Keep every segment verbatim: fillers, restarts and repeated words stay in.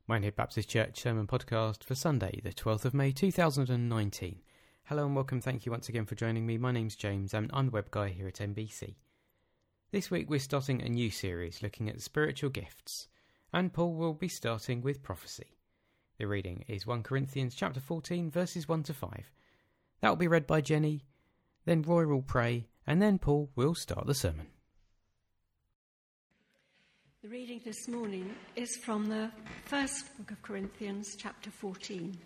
Minehead Baptist Church Sermon Podcast for Sunday, the twelfth of May two thousand nineteen. Hello and welcome, thank you once again for joining me. My name's James, I'm the web guy here at M B C. This week we're starting a new series looking at spiritual gifts, and Paul will be starting with prophecy. The reading is First Corinthians chapter fourteen, verses one to five. That will be read by Jenny, then Roy will pray, and then Paul will start the sermon. The reading this morning is from the first book of Corinthians, chapter fourteen.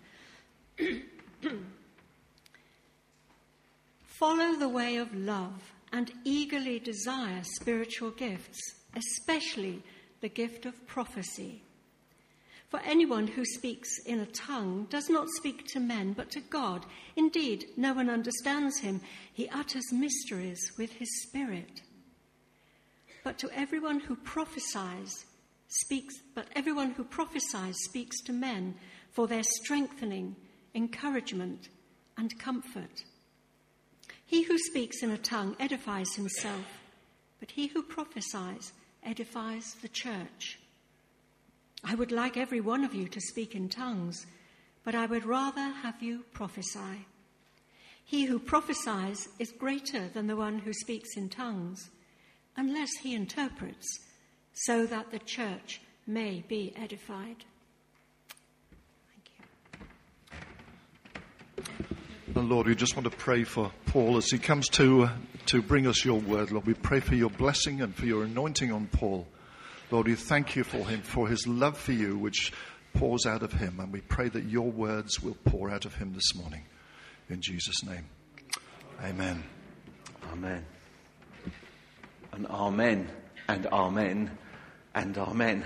Follow the way of love and eagerly desire spiritual gifts, especially the gift of prophecy. For anyone who speaks in a tongue does not speak to men, but to God. Indeed, no one understands him. He utters mysteries with his spirit. But to everyone who prophesies speaks, but everyone who prophesies speaks to men for their strengthening, encouragement, and comfort. He who speaks in a tongue edifies himself, but he who prophesies edifies the church. I would like every one of you to speak in tongues, but I would rather have you prophesy. He who prophesies is greater than the one who speaks in tongues, unless he interprets, so that the church may be edified. Thank you. And Lord, we just want to pray for Paul as he comes to uh, to bring us your word. Lord, we pray for your blessing and for your anointing on Paul. Lord, we thank you for him, for his love for you, which pours out of him. And we pray that your words will pour out of him this morning. In Jesus' name. Amen. Amen. And amen, and amen, and amen.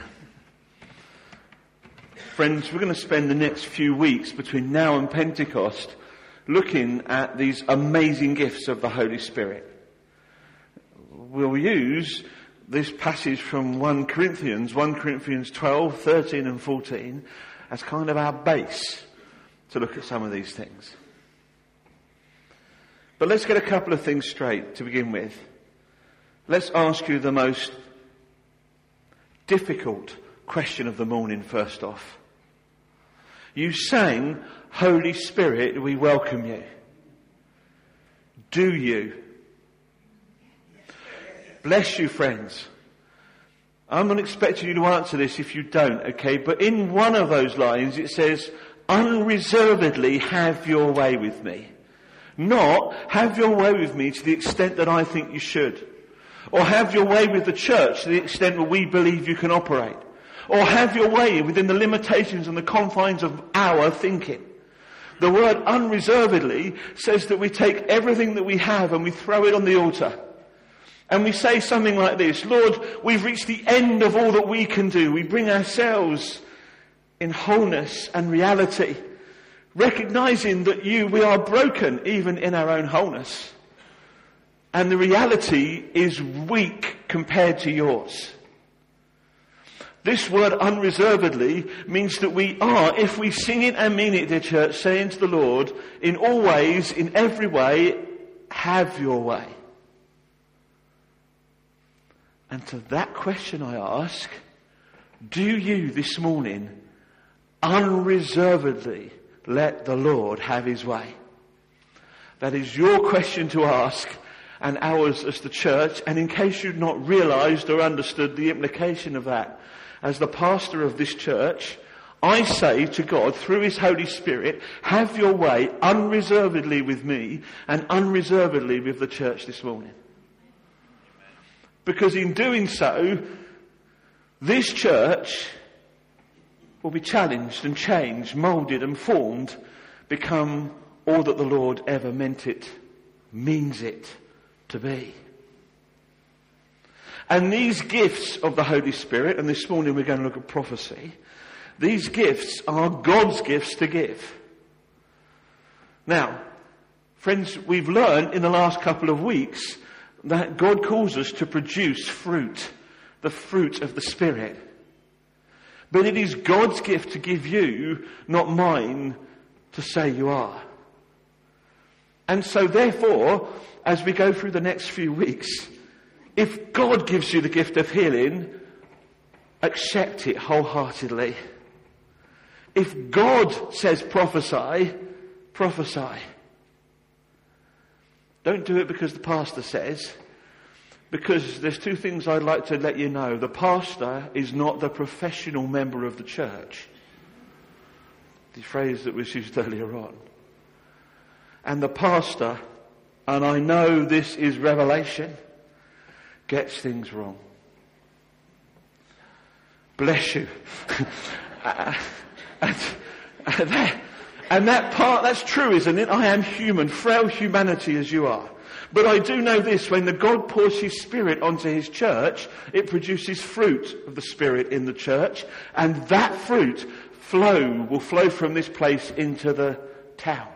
Friends, we're going to spend the next few weeks between now and Pentecost looking at these amazing gifts of the Holy Spirit. We'll use this passage from First Corinthians, First Corinthians twelve, thirteen and fourteen as kind of our base to look at some of these things. But let's get a couple of things straight to begin with. Let's ask you the most difficult question of the morning first off. You sang, Holy Spirit, we welcome you. Do you? Bless you, friends. I'm not expecting you to answer this if you don't, okay? But in one of those lines it says, unreservedly have your way with me. Not, have your way with me to the extent that I think you should. Or have your way with the church to the extent that we believe you can operate. Or have your way within the limitations and the confines of our thinking. The word unreservedly says that we take everything that we have and we throw it on the altar. And we say something like this, Lord, we've reached the end of all that we can do. We bring ourselves in wholeness and reality, recognizing that you, we are broken even in our own wholeness. And the reality is weak compared to yours. This word unreservedly means that we are, if we sing it and mean it, dear church, saying to the Lord, in all ways, in every way, have your way. And to that question I ask, do you this morning unreservedly let the Lord have his way? That is your question to ask, and ours as the church. And in case you've not realised or understood the implication of that, as the pastor of this church, I say to God through his Holy Spirit, have your way unreservedly with me and unreservedly with the church this morning. Because in doing so, this church will be challenged and changed, moulded and formed, become all that the Lord ever meant it, means it to be. And these gifts of the Holy Spirit, and this morning we're going to look at prophecy, these gifts are God's gifts to give. Now, friends, we've learned in the last couple of weeks that God calls us to produce fruit, the fruit of the Spirit. But it is God's gift to give you, not mine to say you are. And so therefore, as we go through the next few weeks, if God gives you the gift of healing, accept it wholeheartedly. If God says prophesy, prophesy. Don't do it because the pastor says, because there's two things I'd like to let you know. The pastor is not the professional member of the church. The phrase that was used earlier on. And the pastor, and I know this is revelation, gets things wrong. Bless you. uh, and, and, that, and that part, that's true, isn't it? I am human, frail humanity as you are. But I do know this, when the God pours his Spirit onto his church, it produces fruit of the Spirit in the church, and that fruit flow will flow from this place into the town.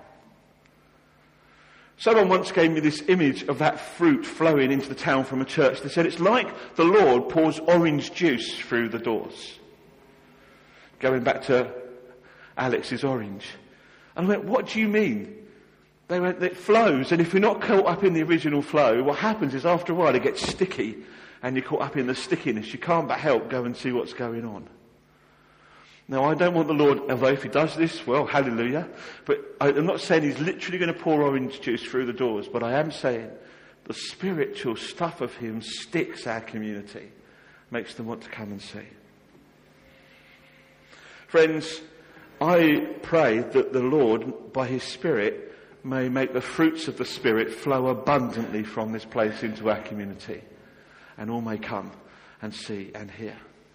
Someone once gave me this image of that fruit flowing into the town from a church. They said it's like the Lord pours orange juice through the doors. Going back to Alex's orange. And I went, what do you mean? They went, it flows, and if you're not caught up in the original flow, what happens is after a while it gets sticky, and you're caught up in the stickiness. You can't but help go and see what's going on. Now, I don't want the Lord, although if he does this, well, hallelujah. But I'm not saying he's literally going to pour orange juice through the doors, but I am saying the spiritual stuff of him sticks our community, makes them want to come and see. Friends, I pray that the Lord, by his Spirit, may make the fruits of the Spirit flow abundantly from this place into our community, and all may come and see and hear.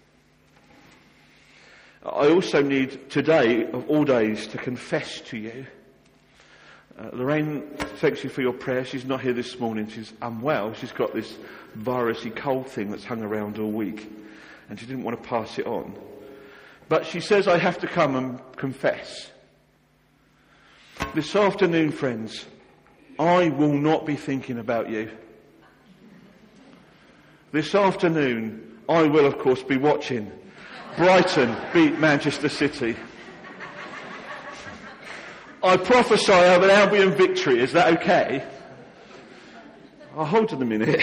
I also need today, of all days, to confess to you. Uh, Lorraine, thanks you for your prayer. She's not here this morning. She's unwell. She's got this virusy cold thing that's hung around all week, and she didn't want to pass it on. But she says I have to come and confess. This afternoon, friends, I will not be thinking about you. This afternoon, I will, of course, be watching Brighton beat Manchester City. I prophesy of an Albion victory. Is that okay? I'll hold on a minute.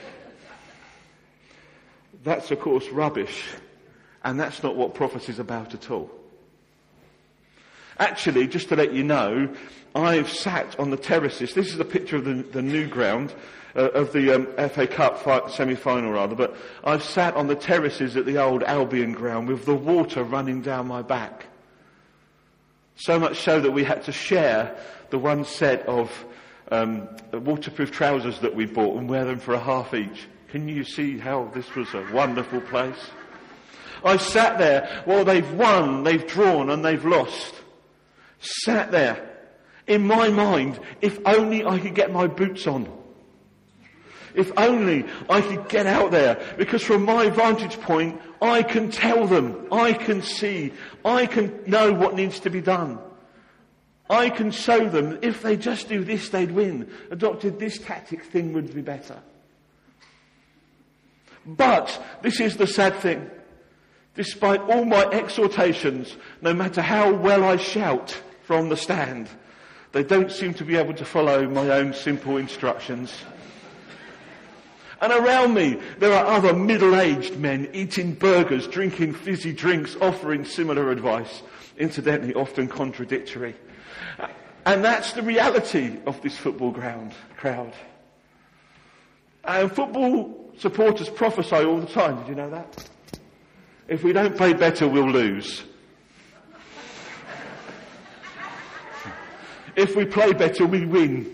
That's, of course, rubbish. And that's not what prophecy is about at all. Actually, just to let you know, I've sat on the terraces. This is a picture of the, the new ground, uh, of the um, F A Cup fi- semi-final rather, but I've sat on the terraces at the old Albion ground with the water running down my back. So much so that we had to share the one set of um, waterproof trousers that we bought and wear them for a half each. Can you see how this was a wonderful place? I've sat there while they've won, they've drawn and they've lost. Sat there. In my mind, if only I could get my boots on. If only I could get out there. Because from my vantage point, I can tell them. I can see. I can know what needs to be done. I can show them if they just do this, they'd win. Adopted this tactic, thing would be better. But this is the sad thing. Despite all my exhortations, no matter how well I shout from the stand, they don't seem to be able to follow my own simple instructions. And around me, there are other middle-aged men eating burgers, drinking fizzy drinks, offering similar advice, incidentally often contradictory. And that's the reality of this football ground crowd. And football supporters prophesy all the time. Did you know that? If we don't play better, we'll lose. If we play better, we win.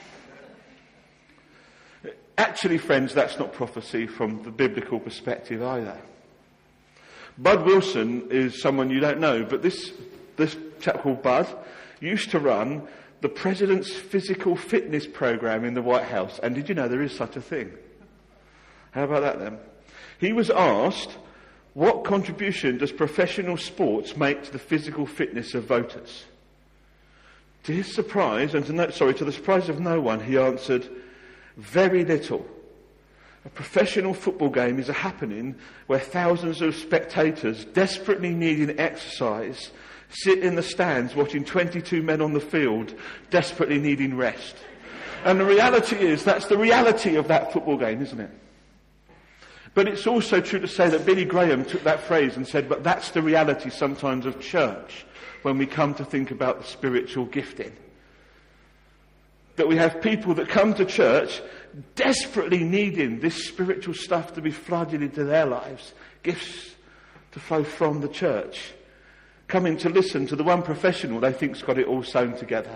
Actually, friends, that's not prophecy from the biblical perspective either. Bud Wilson is someone you don't know, but this, this chap called Bud used to run the President's Physical Fitness Program in the White House. And did you know there is such a thing? How about that then? He was asked, what contribution does professional sports make to the physical fitness of voters? To his surprise, and to no, sorry, to the surprise of no one, he answered, very little. A professional football game is a happening where thousands of spectators, desperately needing exercise, sit in the stands watching twenty-two men on the field, desperately needing rest. And the reality is, that's the reality of that football game, isn't it? But it's also true to say that Billy Graham took that phrase and said, but that's the reality sometimes of church when we come to think about the spiritual gifting. That we have people that come to church desperately needing this spiritual stuff to be flooded into their lives, gifts to flow from the church, coming to listen to the one professional they think's got it all sewn together.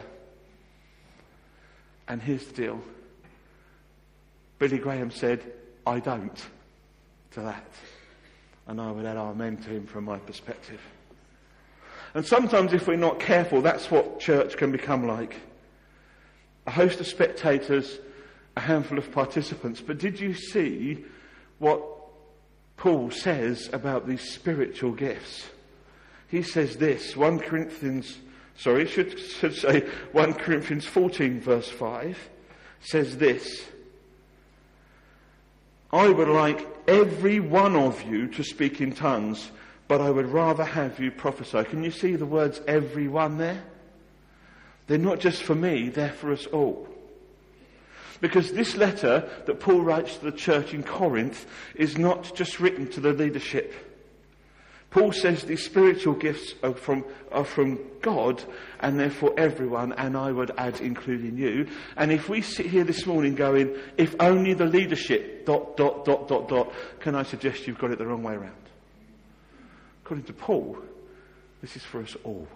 And here's the deal. Billy Graham said, I don't, to that. And I would add amen to him from my perspective. And sometimes if we're not careful, that's what church can become like. A host of spectators, a handful of participants. But did you see what Paul says about these spiritual gifts? He says this, First Corinthians, sorry, should, should say First Corinthians fourteen verse five, says this, I would like every one of you to speak in tongues, but I would rather have you prophesy. Can you see the words every one there? They're not just for me, they're for us all. Because this letter that Paul writes to the church in Corinth is not just written to the leadership. Paul says these spiritual gifts are from, are from God and they're for everyone, and I would add including you. And if we sit here this morning going, if only the leadership, dot, dot, dot, dot, dot, can I suggest you've got it the wrong way around? According to Paul, this is for us all.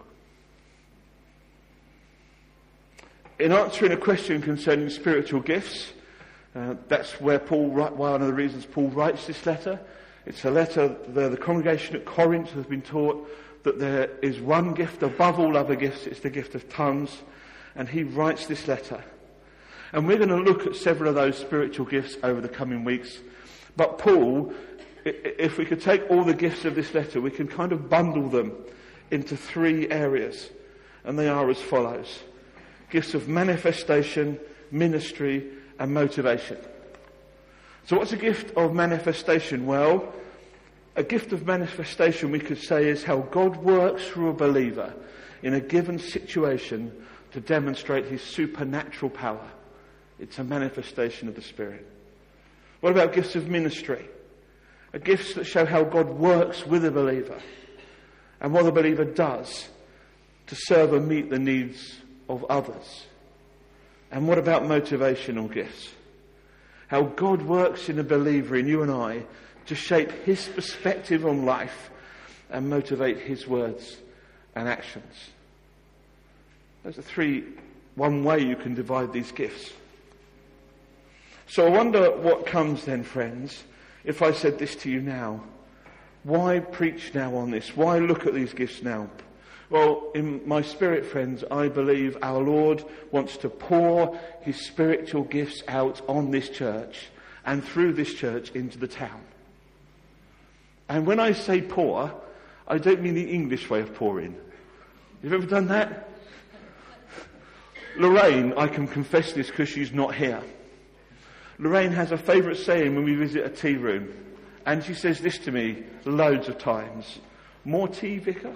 In answering a question concerning spiritual gifts, uh, that's where Paul, one of the reasons Paul writes this letter. It's a letter where the congregation at Corinth has been taught that there is one gift above all other gifts. It's the gift of tongues. And he writes this letter. And we're going to look at several of those spiritual gifts over the coming weeks. But Paul, if we could take all the gifts of this letter, we can kind of bundle them into three areas. And they are as follows. Gifts of manifestation, ministry, and motivation. So what's a gift of manifestation? Well, a gift of manifestation, we could say, is how God works through a believer in a given situation to demonstrate his supernatural power. It's a manifestation of the Spirit. What about gifts of ministry? A gifts that show how God works with a believer and what the believer does to serve and meet the needs of others. And what about motivational gifts? How God works in a believer, in you and I, to shape his perspective on life and motivate his words and actions. Those are three, one way you can divide these gifts. So I wonder what comes then, friends, if I said this to you now. Why preach now on this? Why look at these gifts now? Well, in my spirit, friends, I believe our Lord wants to pour his spiritual gifts out on this church and through this church into the town. And when I say pour, I don't mean the English way of pouring. You've ever done that? Lorraine, I can confess this because she's not here. Lorraine has a favourite saying when we visit a tea room. And she says this to me loads of times. More tea, Vicar?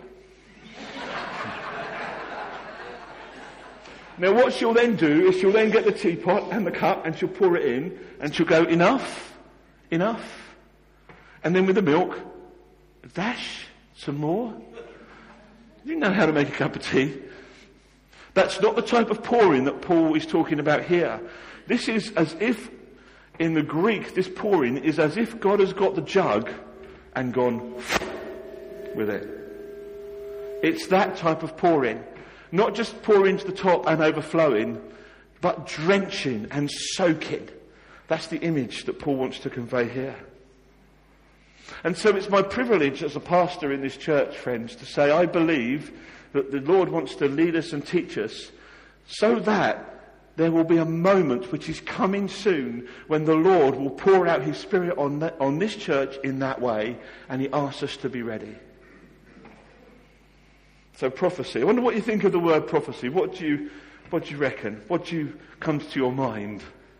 Now what she'll then do is she'll then get the teapot and the cup and she'll pour it in and she'll go, enough, enough. And then with the milk, a dash, some more. You know how to make a cup of tea. That's not the type of pouring that Paul is talking about here. This is as if, in the Greek, this pouring is as if God has got the jug and gone with it. It's that type of pouring. Not just pouring to the top and overflowing, but drenching and soaking. That's the image that Paul wants to convey here. And so it's my privilege as a pastor in this church, friends, to say I believe that the Lord wants to lead us and teach us so that there will be a moment which is coming soon when the Lord will pour out his Spirit on, that, on this church in that way, and he asks us to be ready. So prophecy. I wonder what you think of the word prophecy. What do you, what do you reckon? What do you comes to your mind?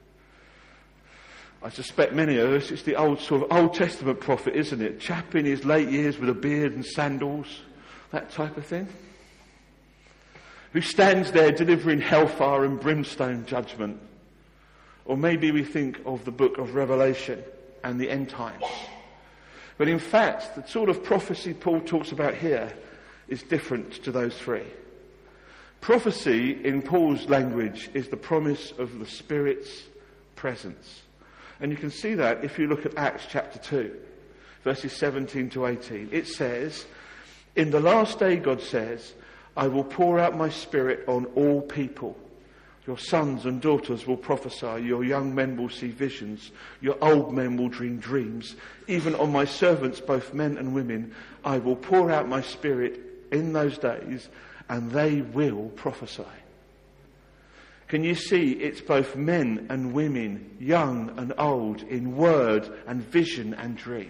I suspect many of us, it's the old sort of Old Testament prophet, isn't it? Chap in his late years with a beard and sandals, that type of thing. Who stands there delivering hellfire and brimstone judgment. Or maybe we think of the book of Revelation, and the end times. But in fact, the sort of prophecy Paul talks about here is different to those three. Prophecy, in Paul's language, is the promise of the Spirit's presence. And you can see that if you look at Acts chapter two, verses seventeen to eighteen. It says, "In the last day," God says, "I will pour out my Spirit on all people. Your sons and daughters will prophesy, your young men will see visions, your old men will dream dreams. Even on my servants, both men and women, I will pour out my Spirit in those days, and they will prophesy." Can you see it's both men and women, young and old, in word and vision and dream?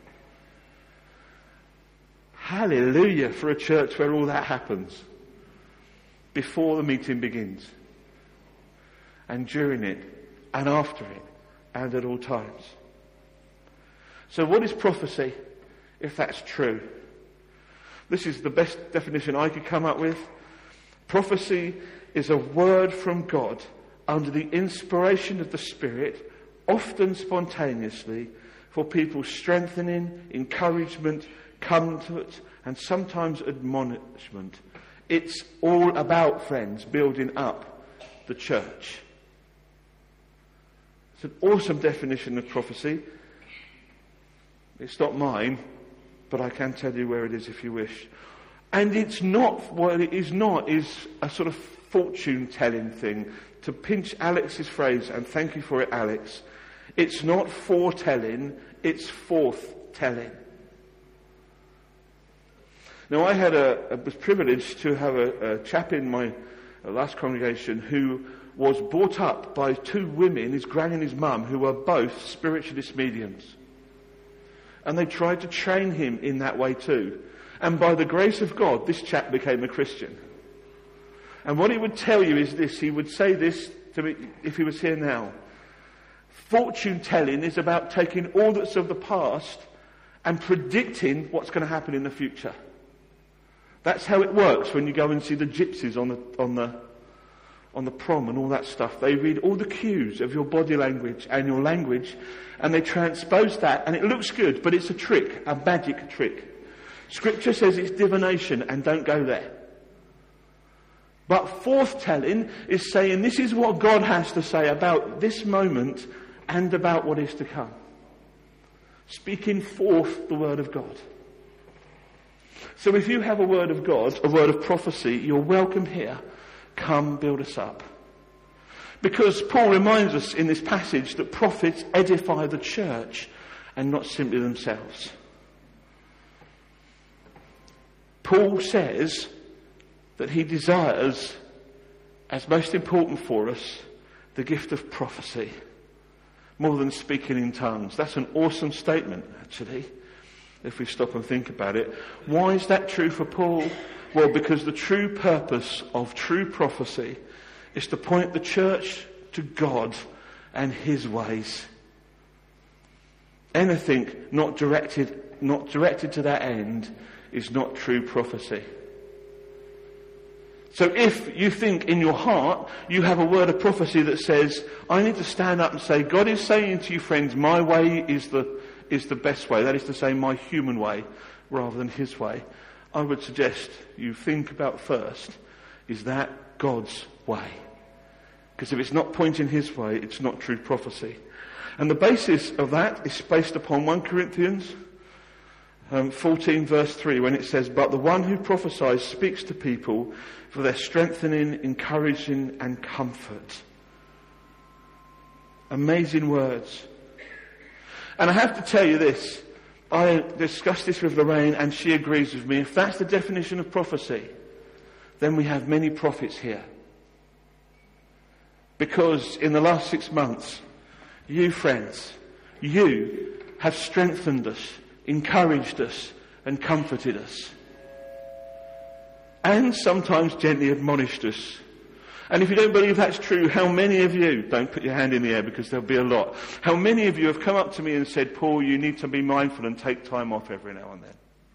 Hallelujah for a church where all that happens. Before the meeting begins. And during it, and after it, and at all times. So what is prophecy, if that's true? This is the best definition I could come up with. Prophecy is a word from God under the inspiration of the Spirit, often spontaneously, for people's strengthening, encouragement, comfort, and sometimes admonishment. It's all about, friends, building up the church. It's an awesome definition of prophecy. It's not mine, but I can tell you where it is if you wish. And it's not, what it is not, is a sort of fortune-telling thing. To pinch Alex's phrase, and thank you for it, Alex, it's not foretelling, it's forth-telling. Now, I had a, a was privileged to have a, a chap in my uh, last congregation who was brought up by two women, his gran and his mum, who were both spiritualist mediums. And they tried to train him in that way too. And by the grace of God, this chap became a Christian. And what he would tell you is this, he would say this to me if he was here now. Fortune telling is about taking all that's of the past and predicting what's going to happen in the future. That's how it works when you go and see the gypsies on the, on the, on the prom and all that stuff. They read all the cues of your body language and your language, and they transpose that, and it looks good, but it's a trick, a magic trick. Scripture says it's divination, and don't go there. But forthtelling is saying this is what God has to say about this moment and about what is to come. Speaking forth the word of God. So if you have a word of God, a word of prophecy, you're welcome here. Come build us up. Because Paul reminds us in this passage that prophets edify the church and not simply themselves. Paul says that he desires, as most important for us, the gift of prophecy more than speaking in tongues. That's an awesome statement, actually, if we stop and think about it. Why is that true for Paul? Well, because the true purpose of true prophecy is to point the church to God and his ways. Anything not directed, not directed to that end is not true prophecy. So if you think in your heart you have a word of prophecy that says, I need to stand up and say, God is saying to you, friends, my way is the is the best way. That is to say, my human way rather than his way. I would suggest you think about first, is that God's way? Because if it's not pointing his way, it's not true prophecy. And the basis of that is based upon First Corinthians um, fourteen verse three, when it says, but the one who prophesies speaks to people for their strengthening, encouraging and comfort. Amazing words. And I have to tell you this, I discussed this with Lorraine and she agrees with me. If that's the definition of prophecy, then we have many prophets here. Because in the last six months, you friends, you have strengthened us, encouraged us and comforted us. And sometimes gently admonished us. And if you don't believe that's true, how many of you, don't put your hand in the air because there'll be a lot, how many of you have come up to me and said, Paul, you need to be mindful and take time off every now and then?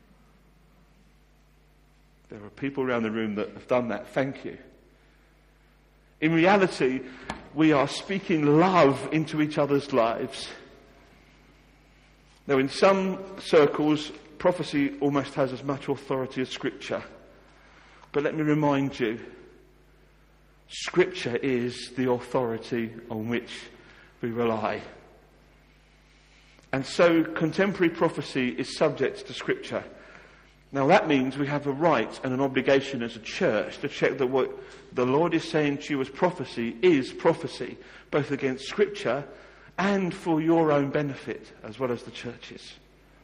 There are people around the room that have done that. Thank you. In reality, we are speaking love into each other's lives. Now, in some circles, prophecy almost has as much authority as Scripture. But let me remind you, Scripture is the authority on which we rely. And so contemporary prophecy is subject to Scripture. Now that means we have a right and an obligation as a church to check that what the Lord is saying to you as prophecy is prophecy, both against Scripture and for your own benefit as well as the church's.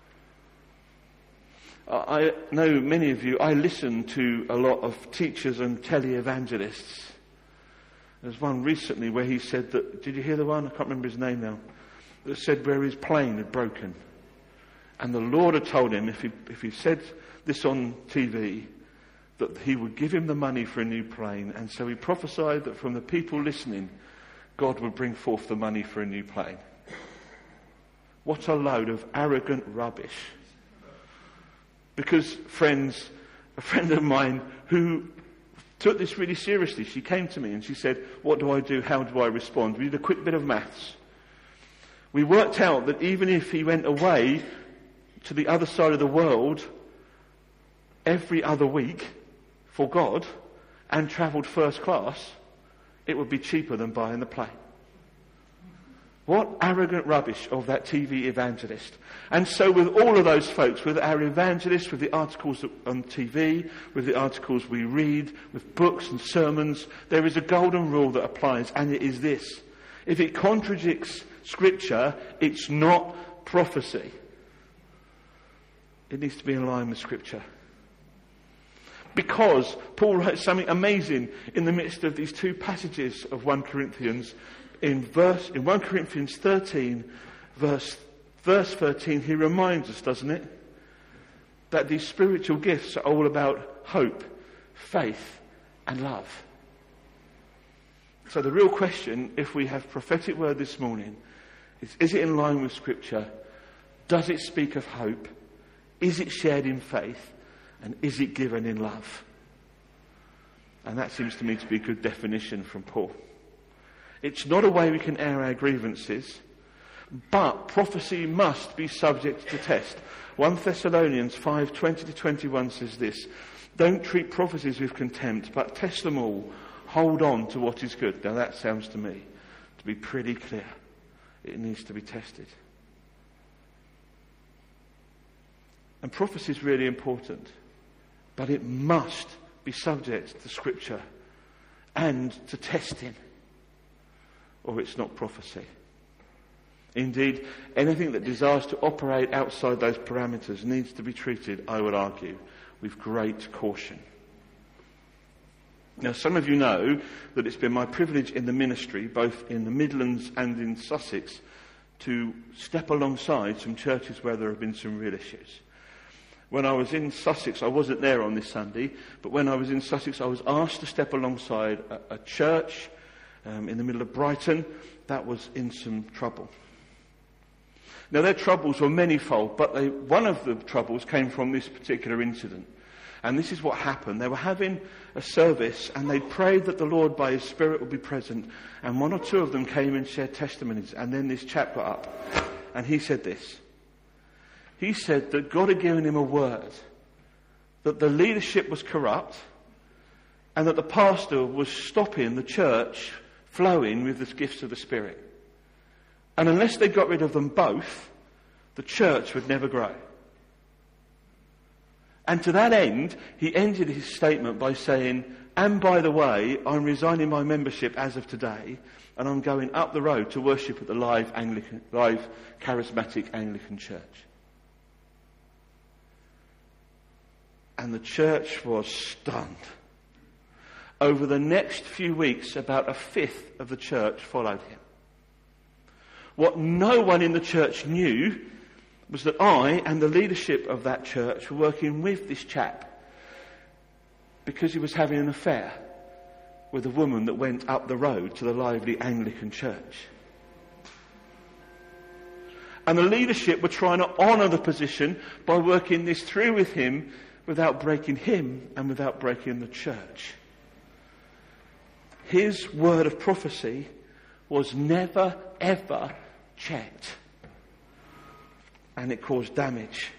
I know many of you, I listen to a lot of teachers and tele-evangelists. There's one recently where he said that, did you hear the one? I can't remember his name now. That said where his plane had broken. And the Lord had told him if he, if he said this on T V, that he would give him the money for a new plane. And so he prophesied that from the people listening, God would bring forth the money for a new plane. What a load of arrogant rubbish. Because, friends, a friend of mine who took this really seriously, she came to me and she said, what do I do? How do I respond? We did a quick bit of maths. We worked out that even if he went away to the other side of the world every other week for God and travelled first class, it would be cheaper than buying the plane. What arrogant rubbish of that T V evangelist. And so with all of those folks, with our evangelists, with the articles on T V, with the articles we read, with books and sermons, there is a golden rule that applies, and it is this. If it contradicts Scripture, it's not prophecy. It needs to be in line with Scripture. Because Paul wrote something amazing in the midst of these two passages of First Corinthians. In verse, in First Corinthians thirteen, verse, verse thirteen, he reminds us, doesn't it, that these spiritual gifts are all about hope, faith, and love. So the real question, if we have prophetic word this morning, is, is it in line with Scripture? Does it speak of hope? Is it shared in faith? And is it given in love? And that seems to me to be a good definition from Paul. It's not a way we can air our grievances, but prophecy must be subject to test. First Thessalonians five, twenty to twenty-one says this, don't treat prophecies with contempt, but test them all. Hold on to what is good. Now that sounds to me to be pretty clear. It needs to be tested. And prophecy is really important, but it must be subject to Scripture and to testing, or it's not prophecy. Indeed, anything that desires to operate outside those parameters needs to be treated, I would argue, with great caution. Now, some of you know that it's been my privilege in the ministry, both in the Midlands and in Sussex, to step alongside some churches where there have been some real issues. When I was in Sussex, I wasn't there on this Sunday, but when I was in Sussex, I was asked to step alongside a, a church um, in the middle of Brighton that was in some trouble. Now, their troubles were manifold, but they, one of the troubles came from this particular incident. And this is what happened. They were having a service, and they prayed that the Lord by His Spirit would be present. And one or two of them came and shared testimonies. And then this chap got up, and he said this. He said that God had given him a word, that the leadership was corrupt, and that the pastor was stopping the church flowing with the gifts of the Spirit. And unless they got rid of them both, the church would never grow. And to that end, he ended his statement by saying, and by the way, I'm resigning my membership as of today, and I'm going up the road to worship at the live Anglican, live charismatic Anglican church. And the church was stunned. Over the next few weeks, about a fifth of the church followed him. What no one in the church knew was that I and the leadership of that church were working with this chap because he was having an affair with a woman that went up the road to the lively Anglican church. And the leadership were trying to honour the position by working this through with him without breaking him and without breaking the church. His word of prophecy was never, ever checked. and it caused damage.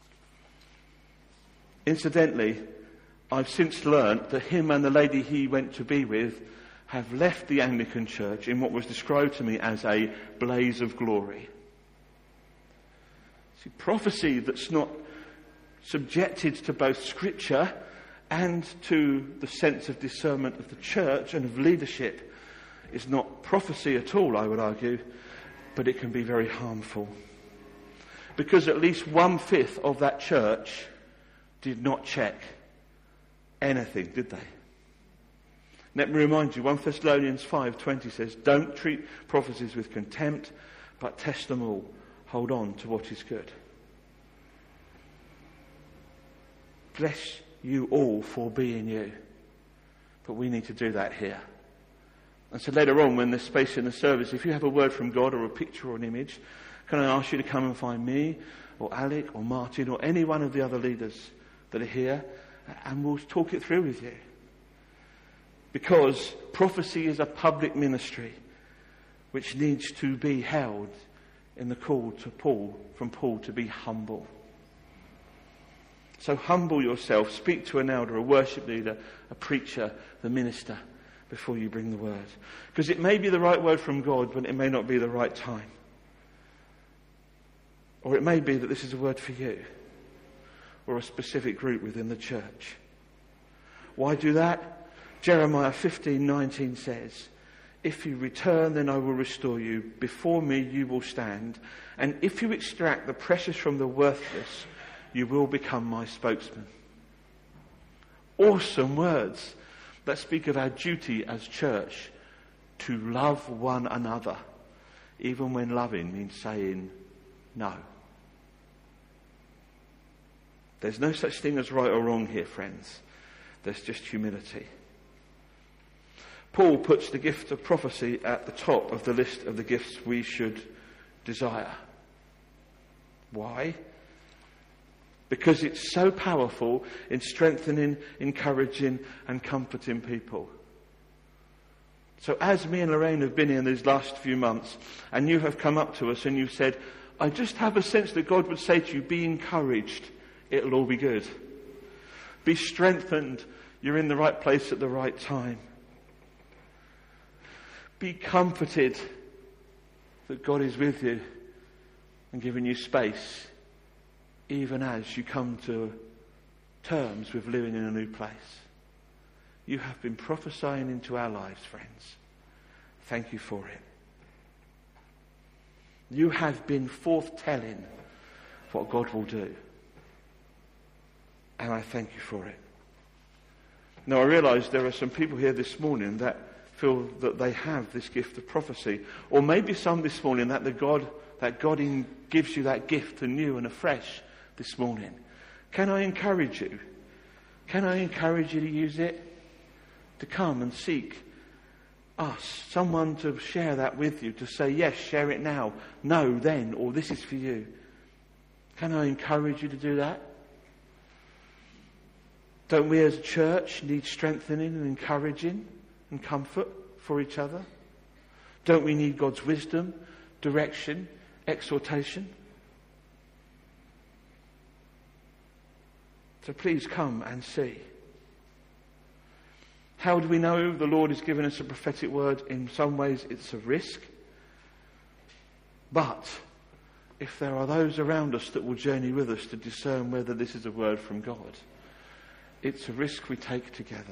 Incidentally, I've since learnt that him and the lady he went to be with have left the Anglican Church in what was described to me as a blaze of glory. See, prophecy that's not subjected to both Scripture and to the sense of discernment of the church and of leadership is not prophecy at all, I would argue, but it can be very harmful. Because at least one-fifth of that church did not check anything, did they? Let me remind you, First Thessalonians five twenty says, don't treat prophecies with contempt, but test them all. Hold on to what is good. Bless you all for being you. But we need to do that here. And so later on, when there's space in the service, if you have a word from God or a picture or an image, can I ask you to come and find me or Alec or Martin or any one of the other leaders that are here, and we'll talk it through with you. Because prophecy is a public ministry which needs to be held in the call to Paul, from Paul, to be humble. So humble yourself, speak to an elder, a worship leader, a preacher, the minister, before you bring the word. Because it may be the right word from God, but it may not be the right time. Or it may be that this is a word for you, or a specific group within the church. Why do that? Jeremiah fifteen nineteen says, if you return, then I will restore you. Before me you will stand. And if you extract the precious from the worthless, you will become my spokesman. Awesome words that speak of our duty as church to love one another, even when loving means saying no. There's no such thing as right or wrong here, friends. There's just humility. Paul puts the gift of prophecy at the top of the list of the gifts we should desire. Why? Because it's so powerful in strengthening, encouraging and comforting people. So as me and Lorraine have been here in these last few months, and you have come up to us and you've said, I just have a sense that God would say to you, be encouraged, it'll all be good. Be strengthened, you're in the right place at the right time. Be comforted that God is with you and giving you space, even as you come to terms with living in a new place. You have been prophesying into our lives, friends. Thank you for it. You have been forthtelling what God will do. And I thank you for it. Now I realise there are some people here this morning that feel that they have this gift of prophecy. Or maybe some this morning that the God that God in, gives you that gift anew and afresh this morning. Can I encourage you? Can I encourage you to use it? To come and seek us, someone to share that with you, to say, yes, share it now, no, then, or this is for you. Can I encourage you to do that? Don't we as a church need strengthening and encouraging and comfort for each other? Don't we need God's wisdom, direction, exhortation? So please come and see. How do we know the Lord has given us a prophetic word? In some ways it's a risk. But if there are those around us that will journey with us to discern whether this is a word from God, it's a risk we take together.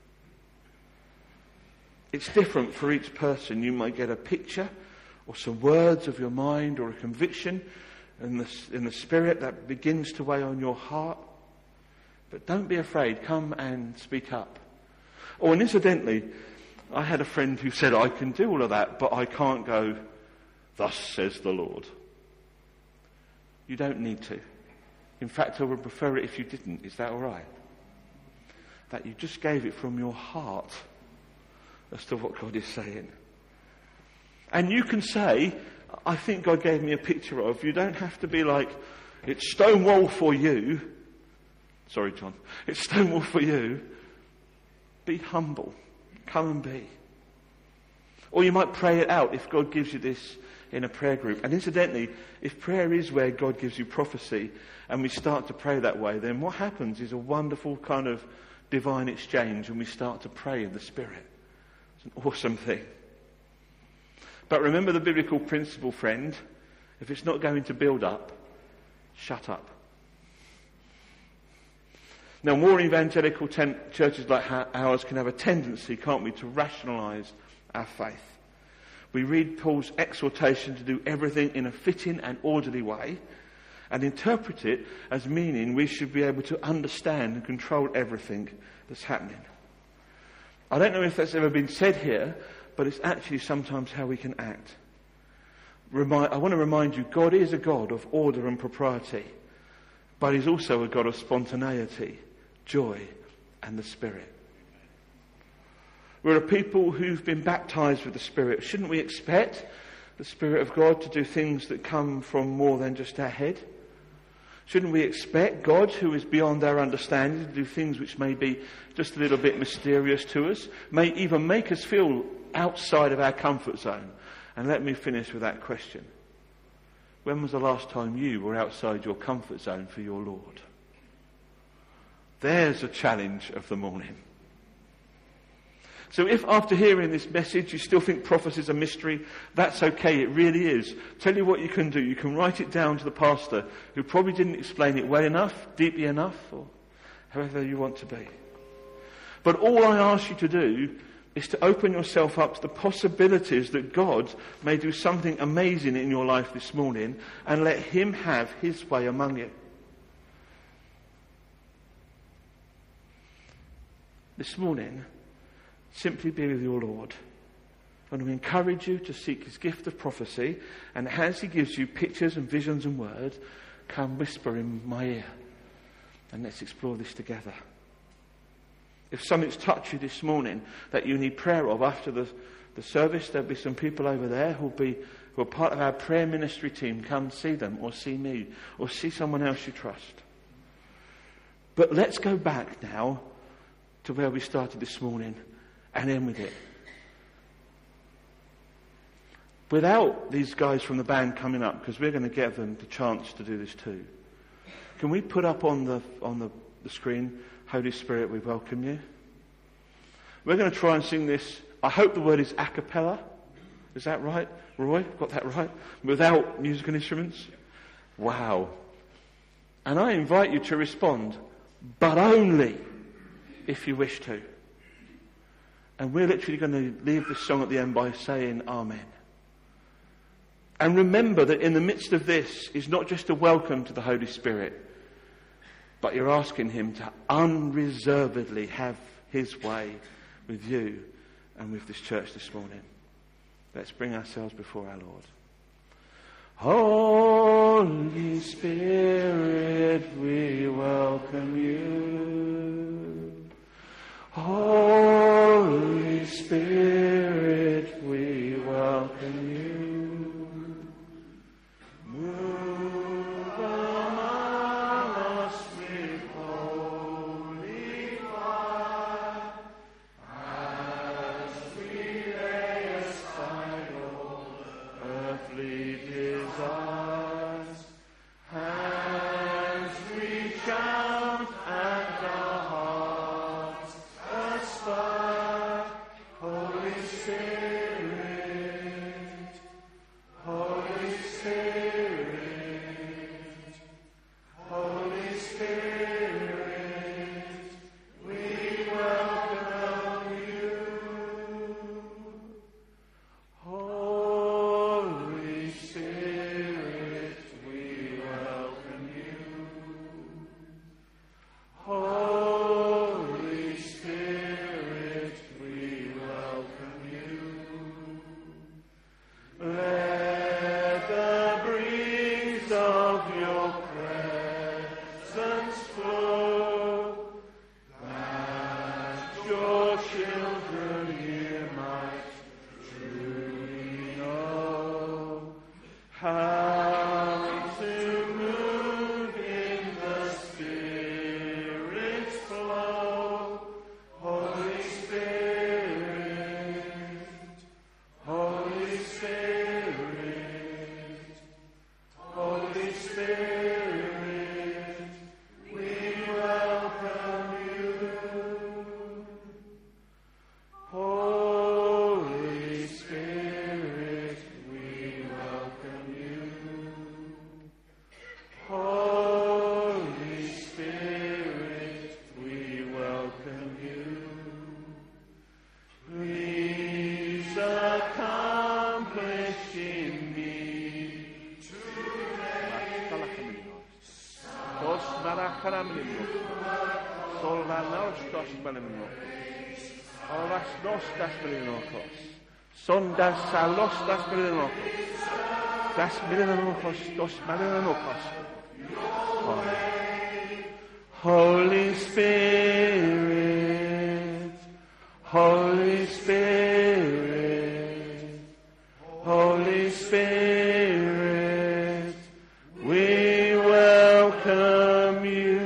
It's different for each person. You might get a picture or some words of your mind or a conviction in the, in the spirit that begins to weigh on your heart. But don't be afraid. Come and speak up. Oh, and incidentally, I had a friend who said, I can do all of that, but I can't go, thus says the Lord. You don't need to. In fact, I would prefer it if you didn't. Is that all right? That you just gave it from your heart as to what God is saying. And you can say, I think God gave me a picture of. You don't have to be like, it's Stonewall for you. Sorry, John. It's Stonewall for you. Be humble. Come and be. Or you might pray it out if God gives you this in a prayer group. And incidentally, if prayer is where God gives you prophecy and we start to pray that way, then what happens is a wonderful kind of divine exchange and we start to pray in the Spirit. It's an awesome thing. But remember the biblical principle, friend. If it's not going to build up, shut up. Now, more evangelical ten- churches like ha- ours can have a tendency, can't we, to rationalise our faith. We read Paul's exhortation to do everything in a fitting and orderly way and interpret it as meaning we should be able to understand and control everything that's happening. I don't know if that's ever been said here, but it's actually sometimes how we can act. Remind, I want to remind you, God is a God of order and propriety, but He's also a God of spontaneity, joy, and the Spirit. We're a people who've been baptised with the Spirit. Shouldn't we expect the Spirit of God to do things that come from more than just our head? Shouldn't we expect God, who is beyond our understanding, to do things which may be just a little bit mysterious to us, may even make us feel outside of our comfort zone? And let me finish with that question. When was the last time you were outside your comfort zone for your Lord? There's a challenge of the morning. So if after hearing this message you still think prophecy is a mystery, that's okay, it really is. Tell you what you can do. You can write it down to the pastor who probably didn't explain it well enough, deeply enough, or however you want to be. But all I ask you to do is to open yourself up to the possibilities that God may do something amazing in your life this morning and let Him have His way among you. This morning, simply be with your Lord. And we encourage you to seek His gift of prophecy, and as He gives you pictures and visions and words, come whisper in my ear. And let's explore this together. If something's touched you this morning that you need prayer of after the, the service, there'll be some people over there who'll be who are part of our prayer ministry team. Come see them, or see me, or see someone else you trust. But let's go back now to where we started this morning and end with it. Without these guys from the band coming up, because we're going to give them the chance to do this too, can we put up on the on the, the screen, Holy Spirit, we welcome you? We're going to try and sing this. I hope the word is a cappella. Is that right? Roy, got that right? Without musical instruments? Wow. And I invite you to respond, but only if you wish to. And we're literally going to leave this song at the end by saying Amen. And remember that in the midst of this is not just a welcome to the Holy Spirit, but you're asking Him to unreservedly have His way with you and with this church this morning. Let's bring ourselves before our Lord. Holy Spirit, we welcome you. Holy Spirit, we welcome you. Move among us with holy fire, as we lay aside all earthly desires, as we shout and our hearts aspire. Holy Spirit, Holy Spirit, Holy Spirit, we welcome you. Holy Spirit, we welcome you. Holy Spirit, we welcome you. Let the breeze of your presence flow, that your children here might truly know how to move in the Spirit's flow. Holy Spirit, Holy Spirit, caramelino. Solva nostos melino. Olas nostas melinocos. Son das salos das melinocos. Das melinocos dos melinocos. Holy Spirit, Holy Spirit, Holy Spirit, we welcome you.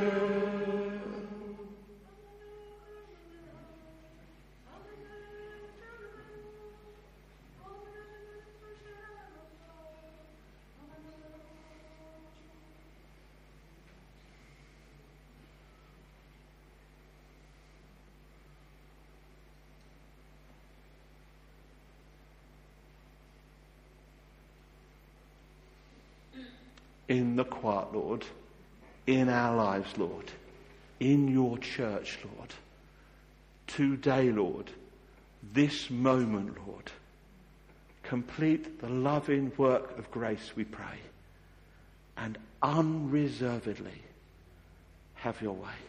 In the quiet, Lord, in our lives, Lord, in your church, Lord, today, Lord, this moment, Lord, complete the loving work of grace, we pray, and unreservedly have your way.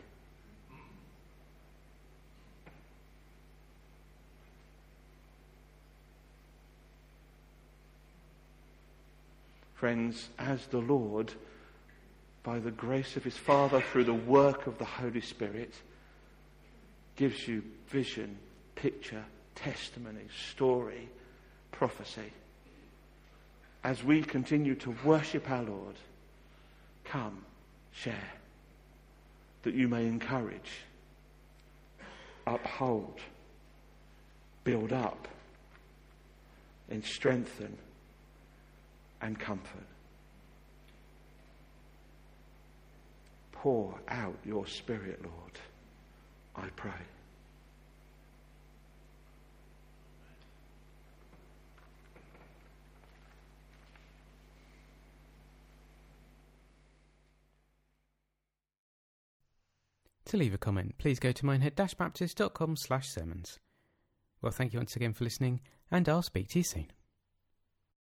Friends, as the Lord, by the grace of his Father, through the work of the Holy Spirit, gives you vision, picture, testimony, story, prophecy, as we continue to worship our Lord, come, share, that you may encourage, uphold, build up, and strengthen, and comfort. Pour out your Spirit, Lord, I pray. To leave a comment, please go to minehead dash baptist dot com slash sermons. Well, thank you once again for listening, and I'll speak to you soon.